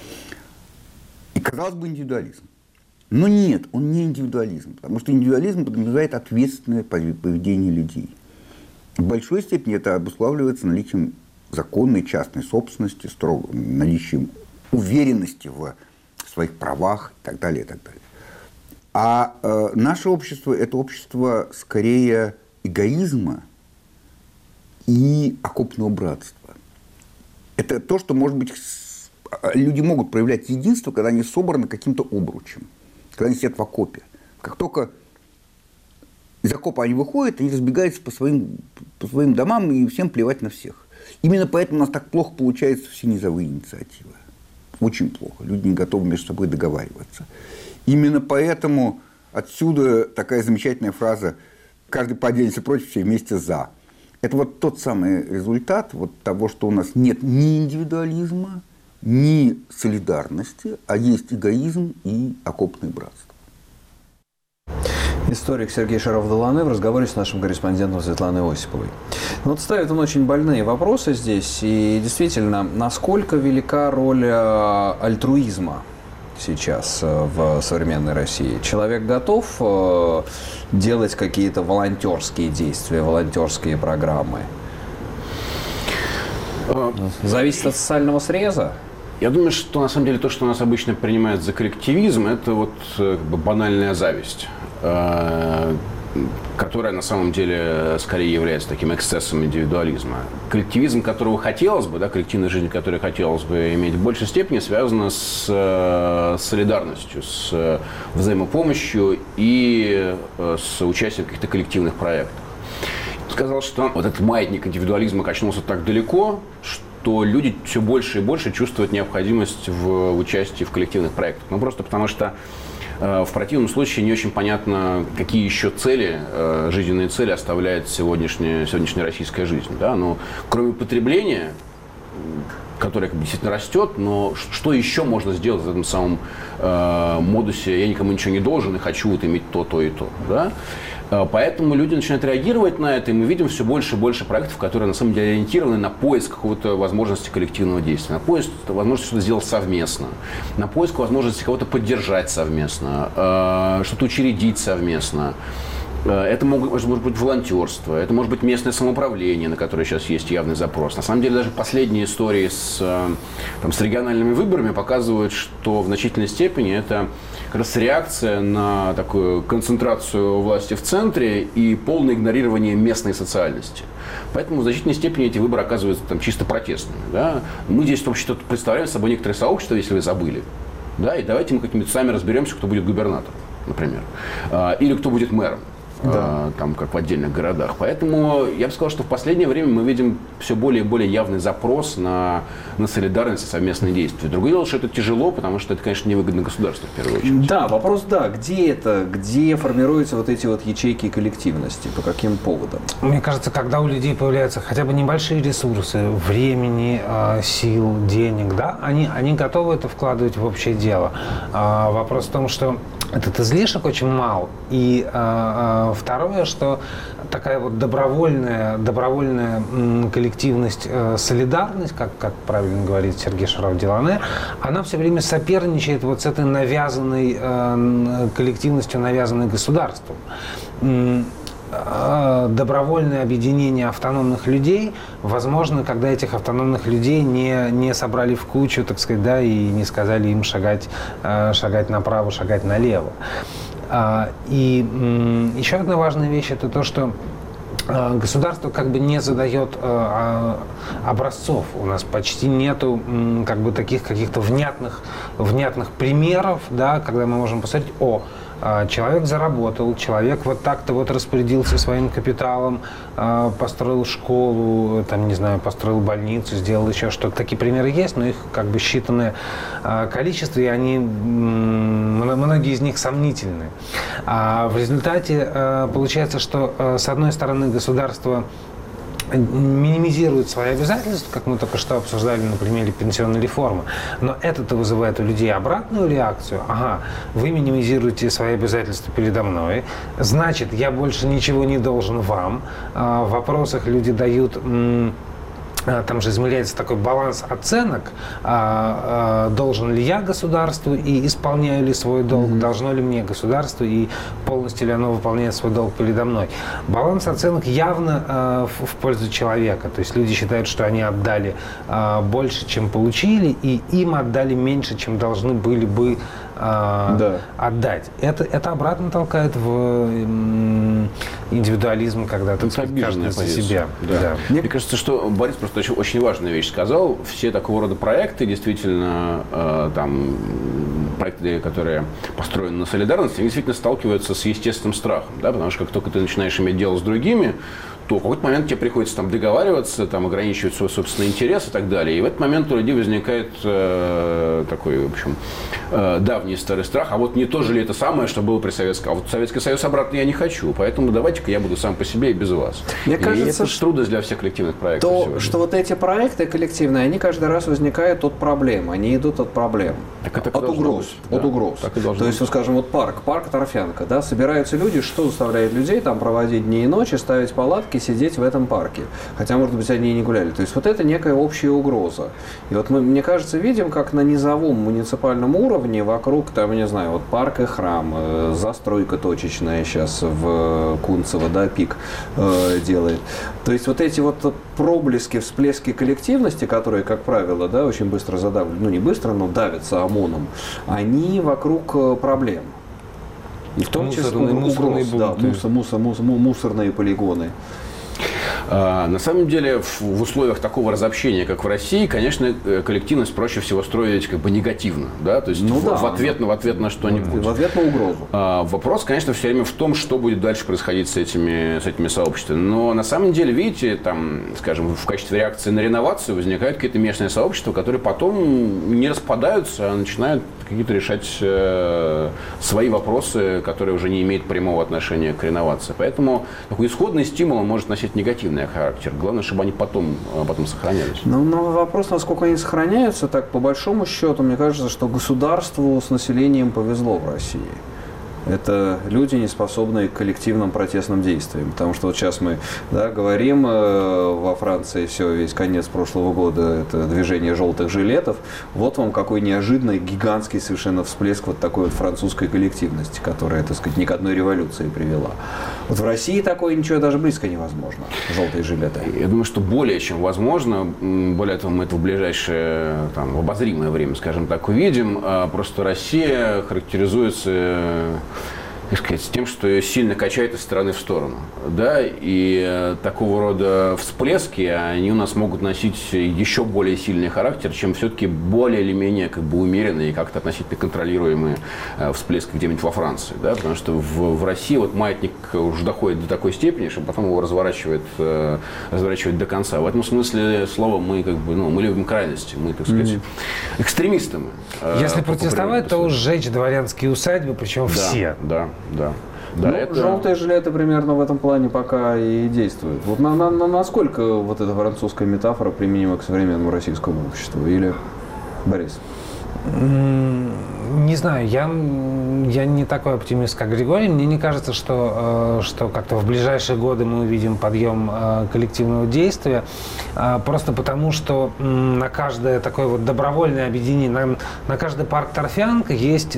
И, казалось бы, индивидуализм. Но нет, он не индивидуализм, потому что индивидуализм подразумевает ответственное поведение людей. В большой степени это обуславливается наличием законной частной собственности, наличием уверенности в своих правах и так далее, и так далее. А наше общество – это общество скорее эгоизма и окопного братства. Это то, что, может быть, люди могут проявлять единство, когда они собраны каким-то обручем, когда они сидят в окопе. Как только из окопа они выходят, они разбегаются по своим домам, и всем плевать на всех. Именно поэтому у нас так плохо получаются все низовые инициативы. Очень плохо. Люди не готовы между собой договариваться. Именно поэтому отсюда такая замечательная фраза «каждый по отдельности против, все вместе за». Это вот тот самый результат вот того, что у нас нет ни индивидуализма, ни солидарности, а есть эгоизм и окопное братство. Историк Сергей Шаров-Делане в разговоре с нашим корреспондентом Светланой Осиповой. Вот ставит он очень больные вопросы здесь. И действительно, насколько велика роль альтруизма сейчас в современной России? Человек готов делать какие-то волонтерские действия, волонтерские программы? Зависит от социального среза? Я думаю, что на самом деле то, что нас обычно принимают за коллективизм, это вот банальная зависть, которая на самом деле скорее является таким эксцессом индивидуализма. Коллективизм, которого хотелось бы, коллективная жизнь, которую хотелось бы иметь в большей степени, связана с солидарностью, с взаимопомощью и с участием в каких-то коллективных проектах. Сказал, что вот этот маятник индивидуализма качнулся так далеко, что люди все больше и больше чувствуют необходимость в участии в коллективных проектах. Ну, просто потому что в противном случае не очень понятно, какие еще цели, жизненные цели оставляет сегодняшняя российская жизнь. Да? Но кроме потребления, которое действительно растет, но что еще можно сделать в этом самом модусе «я никому ничего не должен и хочу вот иметь то, то и то». Да? Поэтому люди начинают реагировать на это, и мы видим все больше и больше проектов, которые на самом деле ориентированы на поиск какой-то возможности коллективного действия, на поиск возможности что-то сделать совместно, на поиск возможности кого-то поддержать совместно, что-то учредить совместно. Это может быть волонтерство, это может быть местное самоуправление, на которое сейчас есть явный запрос. На самом деле, даже последние истории с региональными выборами показывают, что в значительной степени это как раз реакция на такую концентрацию власти в центре и полное игнорирование местной социальности. Поэтому в значительной степени эти выборы оказываются чисто протестными. Да? Мы здесь вообще-то представляем собой некоторое сообщество, если вы забыли. Да? И давайте мы как-нибудь сами разберемся, кто будет губернатором, например. Или кто будет мэром. Да. Там, как в отдельных городах. Поэтому я бы сказал, что в последнее время мы видим все более и более явный запрос на солидарность и совместные действия. Другое дело, что это тяжело, потому что это, конечно, невыгодно государству в первую очередь. Да, вопрос, да, где формируются вот эти вот ячейки коллективности, по каким поводам? Мне кажется, когда у людей появляются хотя бы небольшие ресурсы, времени, сил, денег, да, они готовы это вкладывать в общее дело. Вопрос в том, что этот излишек очень мал. И второе, что такая вот добровольная коллективность, солидарность, как правильно говорит Сергей Шаров-Делане, она все время соперничает вот с этой навязанной коллективностью, навязанной государством. Добровольное объединение автономных людей возможно, когда этих автономных людей не собрали в кучу, так сказать, да, и не сказали им шагать направо, шагать налево. И еще одна важная вещь – это то, что государство как бы не задает образцов. У нас почти нету как бы таких каких-то внятных примеров, да, когда мы можем посмотреть, человек заработал, человек вот так-то вот распорядился своим капиталом, построил школу, там, не знаю, построил больницу, сделал еще что-то. Такие примеры есть, но их как бы считанное количество, и они, многие из них сомнительны. А в результате получается, что с одной стороны государство минимизирует свои обязательства, как мы только что обсуждали на примере пенсионной реформы. Но это-то вызывает у людей обратную реакцию. Ага, вы минимизируете свои обязательства передо мной, значит, я больше ничего не должен вам. В вопросах люди дают... Там же измеряется такой баланс оценок, должен ли я государству и исполняю ли свой долг, должно ли мне государство и полностью ли оно выполняет свой долг передо мной. Баланс оценок явно в пользу человека, то есть люди считают, что они отдали больше, чем получили, и им отдали меньше, чем должны были бы отдать. Это обратно толкает в индивидуализм, когда ты каждый за себя. Да. Мне кажется, что Борис просто очень важную вещь сказал. Все такого рода проекты, действительно, проекты, которые построены на солидарности, они действительно сталкиваются с естественным страхом, да, потому что как только ты начинаешь иметь дело с другими, то в какой-то момент тебе приходится договариваться, ограничивать свой собственный интерес и так далее. И в этот момент у людей возникает такой, в общем, давний старый страх. А вот не то же ли это самое, что было при Советском? А вот Советский Союз обратно я не хочу. Поэтому давайте-ка я буду сам по себе и без вас. Мне кажется, это трудность для всех коллективных проектов сегодня. Что вот эти проекты коллективные, они каждый раз возникают от проблем. Они идут от проблем. От угроз. От угроз. То есть, скажем, вот парк Торфянка. Да, собираются люди, что заставляет людей там проводить дни и ночи, ставить палатки, сидеть в этом парке. Хотя, может быть, они и не гуляли. То есть вот это некая общая угроза. И вот мы, мне кажется, видим, как на низовом муниципальном уровне вокруг, там, не знаю, вот парк и храм, застройка точечная сейчас в Кунцево, да, ПИК делает. То есть вот эти вот проблески, всплески коллективности, которые, как правило, да, очень быстро задавливают, ну не быстро, но давятся ОМОНом, они вокруг проблем. И в том числе мусорные полигоны. На самом деле, в условиях такого разобщения, как в России, конечно, коллективность проще всего строить негативно, да, то есть в ответ на что-нибудь. В ответ на угрозу. Вопрос, конечно, все время в том, что будет дальше происходить с этими сообществами. Но на самом деле, видите, там, скажем, в качестве реакции на реновацию возникают какие-то местные сообщества, которые потом не распадаются, а начинают какие-то решать свои вопросы, которые уже не имеют прямого отношения к реновации. Поэтому такой исходный стимул может носить негативный характер. Главное, чтобы они потом сохранялись. Но вопрос, насколько они сохраняются, так по большому счету, мне кажется, что государству с населением повезло в России. Это люди, не способные к коллективным протестным действиям. Потому что вот сейчас мы говорим, во Франции все, весь конец прошлого года, это движение желтых жилетов. Вот вам какой неожиданный, гигантский совершенно всплеск вот такой вот французской коллективности, которая, так сказать, ни к одной революции привела. Вот в России такое ничего даже близко невозможно. Желтые жилеты. Я думаю, что более чем возможно. Более того, мы это в ближайшее, в обозримое время, скажем так, увидим. Просто Россия характеризуется, так сказать, тем, что ее сильно качает из стороны в сторону. Да? И такого рода всплески, они у нас могут носить еще более сильный характер, чем все-таки более или менее умеренные и как-то относительно контролируемые всплески где-нибудь во Франции. Да? Потому что в России вот маятник уже доходит до такой степени, что потом его разворачивает до конца. В этом смысле слова мы мы любим крайности, мы, так сказать, экстремисты. Если протестовать, то сжечь дворянские усадьбы, причем все. Да. Желтые жилеты примерно в этом плане пока и действуют. Вот насколько вот эта французская метафора применима к современному российскому обществу? Или, Борис? Не знаю, я не такой оптимист, как Григорий. Мне не кажется, что как-то в ближайшие годы мы увидим подъем коллективного действия, просто потому, что на каждое такое вот добровольное объединение, на каждый парк торфянка есть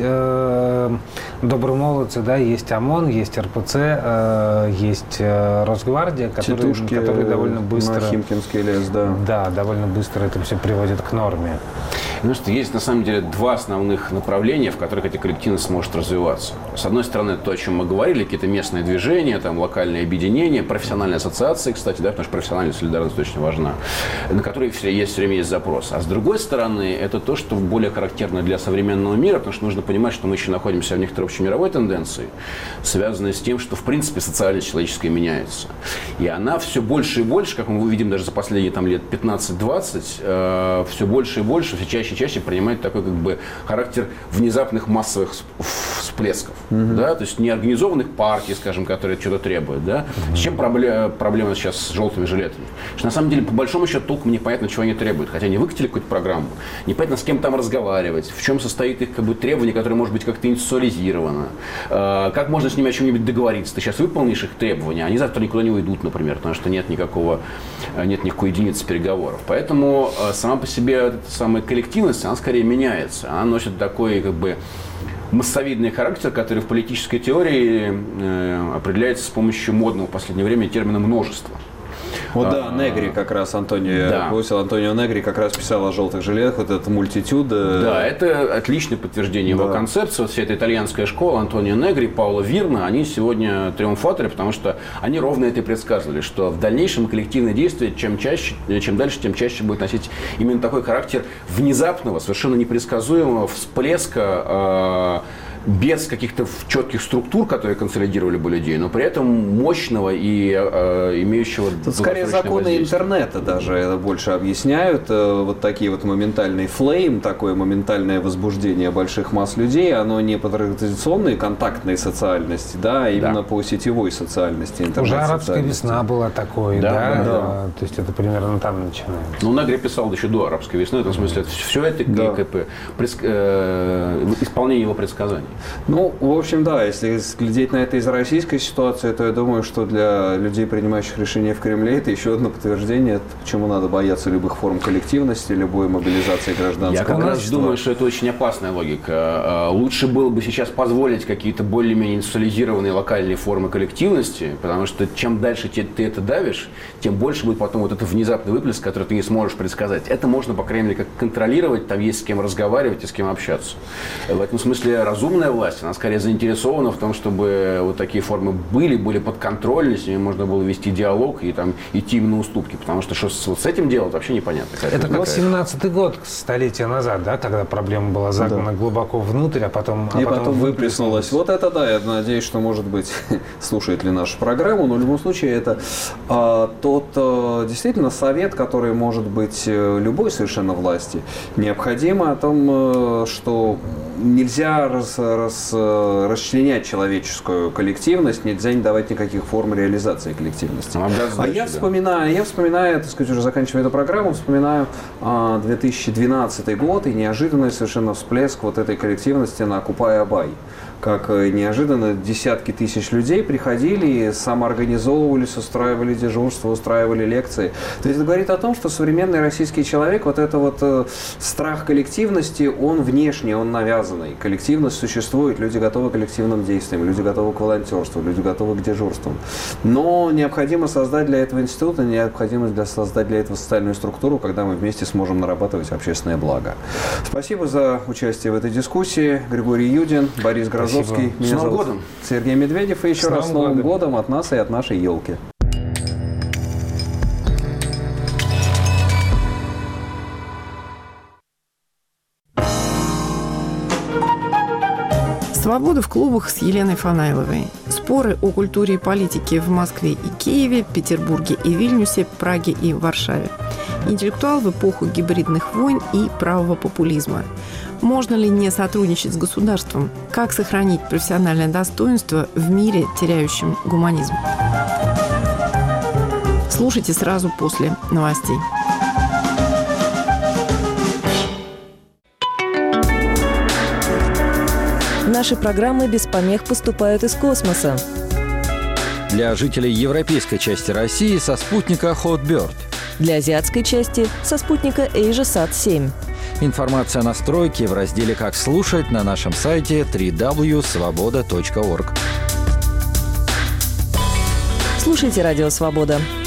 добрые молодцы, да, есть ОМОН, есть РПЦ, есть Росгвардия, которые довольно быстро... Химкинский лес, да. Да, довольно быстро это все приводит к норме. Потому что есть, на самом деле, два основных направления, в которых эта коллективность сможет развиваться. С одной стороны, то, о чем мы говорили, какие-то местные движения, локальные объединения, профессиональные ассоциации, кстати, да, потому что профессиональная солидарность очень важна, на которые все время есть запрос. А с другой стороны, это то, что более характерно для современного мира, потому что нужно понимать, что мы еще находимся в некоторой общемировой тенденции, связанной с тем, что, в принципе, социальность человеческая меняется. И она все больше и больше, как мы увидим даже за последние лет 15-20, все больше и больше, все чаще и чаще принимает такой характер внезапных массовых всплесков. Да? То есть неорганизованных партий, скажем, которые что-то требуют. Да? С чем проблема сейчас с желтыми жилетами? Что на самом деле, по большому счету, толком непонятно, чего они требуют. Хотя они выкатили какую-то программу, непонятно, с кем там разговаривать, в чем состоит их требование, которое может быть как-то институциализировано, как можно с ними о чем-нибудь договориться. Ты сейчас выполнишь их требования, они завтра никуда не уйдут, например, потому что нет никакой единицы переговоров. Поэтому сама по себе эта самая коллективность, она скорее меняется. Она носит такой массовидный характер, который в политической теории определяется с помощью модного в последнее время термина «множество». Вот Негри как раз, Антонио Негри как раз писал о желтых жилетах, вот этот мультитюд. Да, это отличное подтверждение его концепции. Вот вся эта итальянская школа, Антонио Негри, Паоло Вирна, они сегодня триумфаторы, потому что они ровно это и предсказывали, что в дальнейшем коллективное действие, чем дальше, тем чаще будет носить именно такой характер внезапного, совершенно непредсказуемого всплеска, без каких-то четких структур, которые консолидировали бы людей, но при этом мощного и имеющего... Тут скорее законы интернета даже это больше объясняют. Вот такие вот моментальный флейм, такое моментальное возбуждение больших масс людей, оно не по традиционной контактной социальности, да, а именно по сетевой социальности, уже арабская весна была такой, да? То есть это примерно там начинается. Негри писал еще до арабской весны, в этом смысле все это исполнение его предсказаний. В общем, да, если глядеть на это из российской ситуации, то я думаю, что для людей, принимающих решения в Кремле, это еще одно подтверждение, почему надо бояться любых форм коллективности, любой мобилизации гражданского общества. Я как раз думаю, что это очень опасная логика. Лучше было бы сейчас позволить какие-то более-менее институциализированные локальные формы коллективности, потому что чем дальше ты это давишь, тем больше будет потом вот этот внезапный выплеск, который ты не сможешь предсказать. Это можно, по крайней мере, как контролировать, там есть с кем разговаривать и с кем общаться. В этом смысле разумная власть, она скорее заинтересована в том, чтобы вот такие формы были подконтрольны, с ними можно было вести диалог и идти им на уступки, потому что вот с этим делать вообще непонятно. Это как 17-й год, столетия назад, да, когда проблема была загнана глубоко внутрь, а потом выплеснулась. Вот это да, я надеюсь, что, может быть, слушает ли нашу программу, но в любом случае это тот действительно совет, который может быть любой совершенно власти, необходимо о том, что нельзя расчленять человеческую коллективность, нельзя не давать никаких форм реализации коллективности. Я вспоминаю, так сказать, уже заканчивая эту программу, вспоминаю 2012 год и неожиданный совершенно всплеск вот этой коллективности на Окупай-Абай. Как неожиданно десятки тысяч людей приходили и самоорганизовывались, устраивали дежурства, устраивали лекции. То есть это говорит о том, что современный российский человек, вот это вот страх коллективности, он внешний, он навязанный. Коллективность существует, люди готовы к коллективным действиям, люди готовы к волонтерству, люди готовы к дежурствам. Но необходимо создать для этого института, необходимо создать для этого социальную структуру, когда мы вместе сможем нарабатывать общественное благо. Спасибо за участие в этой дискуссии. Григорий Юдин, Борис Грозовский. Меня зовут Сергей Медведев. И еще раз с Новым годом от нас и от нашей елки. Свобода в клубах с Еленой Фанайловой. Споры о культуре и политике в Москве и Киеве, Петербурге и Вильнюсе, Праге и Варшаве. Интеллектуал в эпоху гибридных войн и правого популизма. Можно ли не сотрудничать с государством? Как сохранить профессиональное достоинство в мире, теряющем гуманизм? Слушайте сразу после новостей. Наши программы без помех поступают из космоса. Для жителей европейской части России со спутника Hotbird. Для азиатской части со спутника AsiaSat-7. Информация о настройке в разделе «Как слушать» на нашем сайте www.svoboda.org. Слушайте «Радио Свобода».